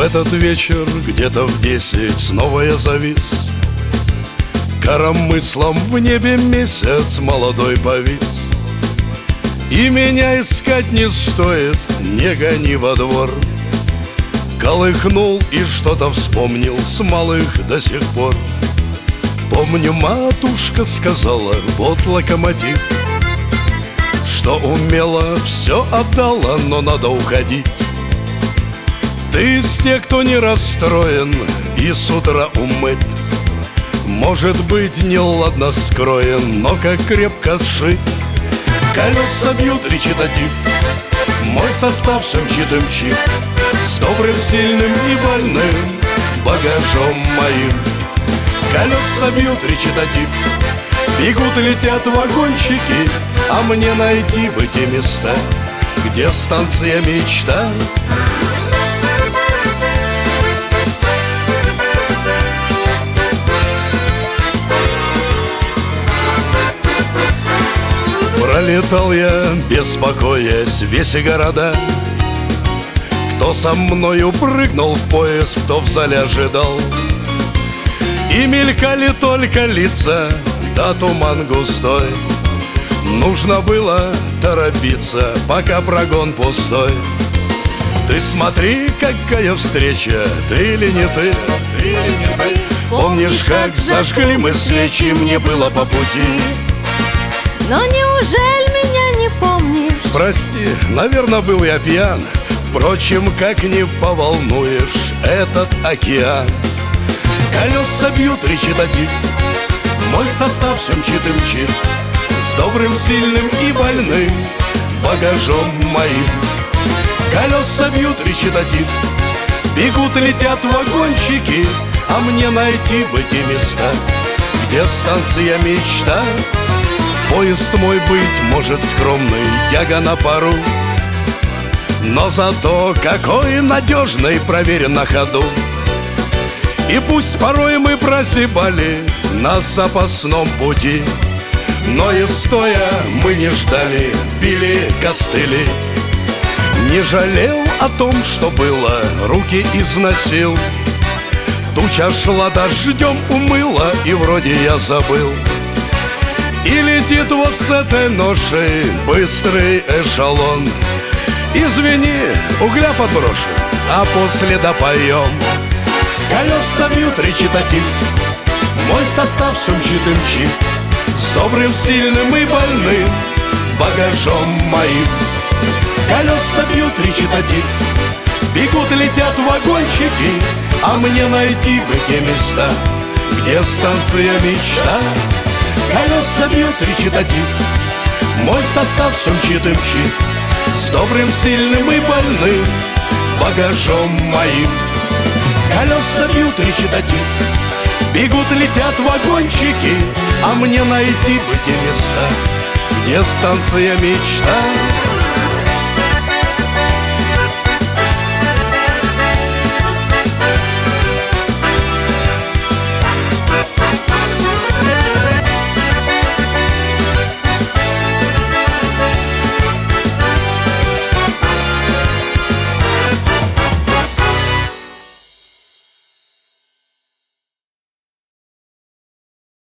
этот вечер где-то в 10 снова я завис. Коромыслом в небе месяц молодой повис. И меня искать не стоит, не гони во двор. Колыхнул и что-то вспомнил с малых до сих пор. Помню, матушка сказала, вот локомотив, что умела, все отдала, но надо уходить. Ты из тех, кто не расстроен и с утра умыт. Может быть, неладно скроен, но как крепко сшит. Колеса бьют речитатив, мой состав все мчит и мчит, с добрым, сильным и больным багажом моим. Колеса бьют речитатив, бегут, летят вагончики, а мне найти бы те места, где станция мечта. Пролетал я, беспокоясь, весь и города. Кто со мною прыгнул в поезд, кто в зале ожидал. И мелькали только лица, да туман густой. Нужно было торопиться, пока прогон пустой. Ты смотри, какая встреча, ты или не ты, ты или не ты. Помнишь, как зажгли мы свечи, мне было по пути. Но неужели меня не помнишь? Прости, наверное, был я пьян. Впрочем, как не поволнуешь этот океан. Колеса бьют речитатив, мой состав все мчит и мчит, с добрым, сильным и больным багажом моим. Колеса бьют речитатив, бегут, летят вагончики, а мне найти бы те места, где станция мечта. Поезд мой, быть может, скромный, тяга на пару, но зато какой надежный, проверен на ходу. И пусть порой мы прозябали на запасном пути, но и стоя мы не ждали, били костыли. Не жалел о том, что было, руки износил. Туча шла дождем, умыла, и вроде я забыл. И летит вот с этой ношей быстрый эшелон. Извини, угля подброшу, а после допоем. Колеса бьют речитатив, мой состав все мчит и мчит, с добрым, сильным и больным багажом моим. Колеса бьют речитатив, бегут, летят вагончики, а мне найти бы те места, где станция мечта. Колеса бьют речитатив, мой состав все мчит и мчит, с добрым, сильным и больным багажом моим. Колеса бьют речитатив, бегут, летят вагончики, а мне найти бы те места, где станция мечта.